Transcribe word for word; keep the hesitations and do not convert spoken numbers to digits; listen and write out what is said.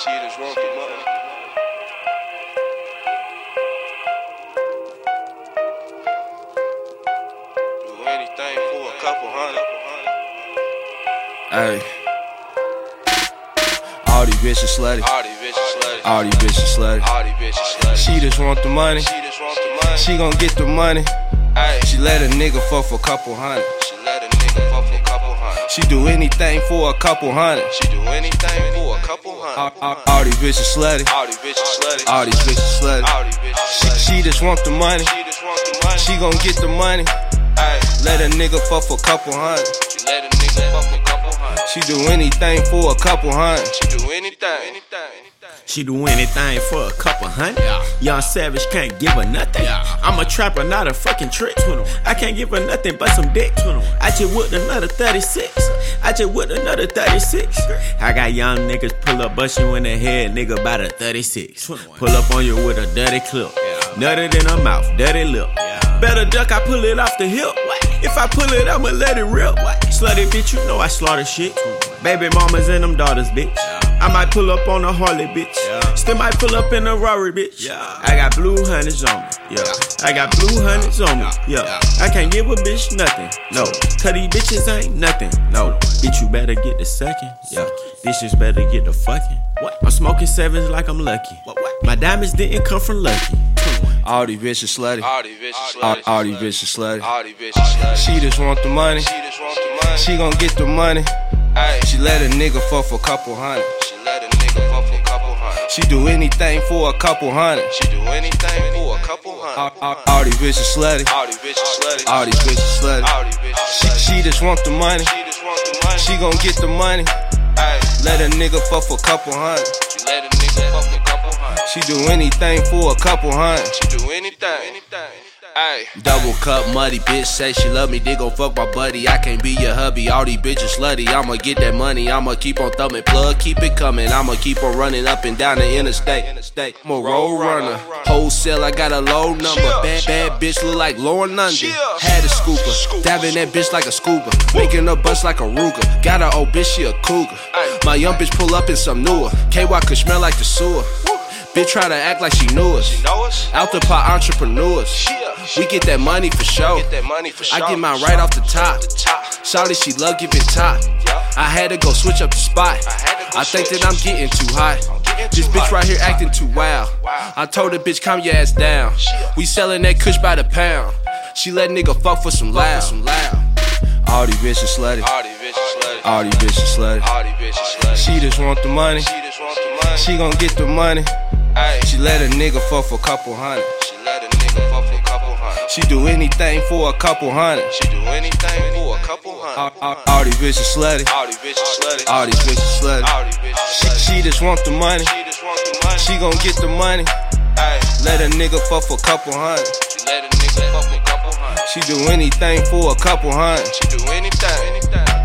She just want the money. Do anything for a couple hundred. Hey. All these bitches slutty. All these bitches slutty. All these bitches slutty. All these bitches slutty. She just want the money. She just want the money. She gon' get the money. Ay. She let a nigga fuck for a couple hundred. She let a nigga fuck for a couple hundred. She do anything for a couple hundred. She do anything for a couple hundred. All, all, all these bitches slutty. All these bitches slutty. All these bitches slutty. All these bitches She, slutty. she just want the money. She just want the money. She gon' get the money. Ay. Let a nigga fuck for a couple hundred. She let a nigga fuck for a couple hundred. She do anything for a couple hundred. She do anything. Anything. She do anything for a couple hundred. Yeah. Young Savage can't give her nothing. Yeah. I'm a trapper, not a fucking trick. I can't give her nothing but some dick. I just whipped another thirty-six. I just whipped another thirty-six. I got young niggas pull up, bust you in the head, nigga, by the thirty-six. Pull up on you with a dirty clip. Nutted in her mouth, dirty lip. Better duck, I pull it off the hip. If I pull it, I'ma let it rip. Slutty bitch, you know I slaughter shit. Baby mamas and them daughters, bitch. I might pull up on a Harley, bitch. Still might pull up in a Rari, bitch. I got blue hundreds on me, yeah. I got blue hundreds on me, yeah. I can't give a bitch nothing, no. Cause these bitches ain't nothing, no. Bitch, you better get the second, yeah. Bitches better get the fucking. I'm smoking sevens like I'm lucky. My diamonds didn't come from Lucky. All these bitches slutty. All these bitches All, slutty. all these bitches slutty. All these bitches slutty. She just want the money. She just want the money. She gon' get the money. Ay. She let a nigga fuck for a couple hundred. She let a nigga fuck for a couple hundred. She do anything for a couple hundred. She do anything for a couple All, hundred. all, all these bitches slutty. All these bitches slutty. All these bitches slutty. All these bitches She, slutty. she just want the money. She just want the money. She gon' get the money. Ay. Let a nigga fuck for a couple hundred. She let a nigga fuck for a couple hundred. She do anything for a couple hundred. She do anything. Anything. Ay. Double cup muddy, bitch say she love me, they gon' fuck my buddy. I can't be your hubby, all these bitches slutty. I'ma get that money, I'ma keep on thumbing, plug, keep it coming. I'ma keep on running up and down the interstate. I'm a road runner, wholesale, I got a low number. Bad, bad bitch look like Lauren London. Had a scooper, dabbing that bitch like a scuba, making her bust like a Ruger. Got a old bitch, she a cougar. My young bitch pull up in some newer, K Y could smell like the sewer. Bitch try to act like she knew us. Out the pot entrepreneurs. We get that money for sure. Get that money for sure. I get mine right off the top. Shawty, she love giving top. I had to go switch up the spot. I think that I'm getting too hot. This bitch right here acting too wild. I told the bitch, calm your ass down. We selling that kush by the pound. She let nigga fuck for some loud. All these bitches slutty. All these bitches slutty. All these bitches slutty. All these bitches slutty. She just want the money. She just want the money. She gon' get the money. Ay. She let a nigga fuck for a couple hundred. She let a nigga fuck for a couple hundred. She do anything for a couple hundred. She do anything for a couple All, hundred. all, all these bitches slutty. All these bitches slutty. All these bitches slutty. All these bitches She, slutty. she just want the money. She just want the money. She gon' get the money. Ay. Let a nigga fuck for a couple hundred. She let a nigga fuck for a couple hundred. She do anything for a couple hundred. She do anything. Anything.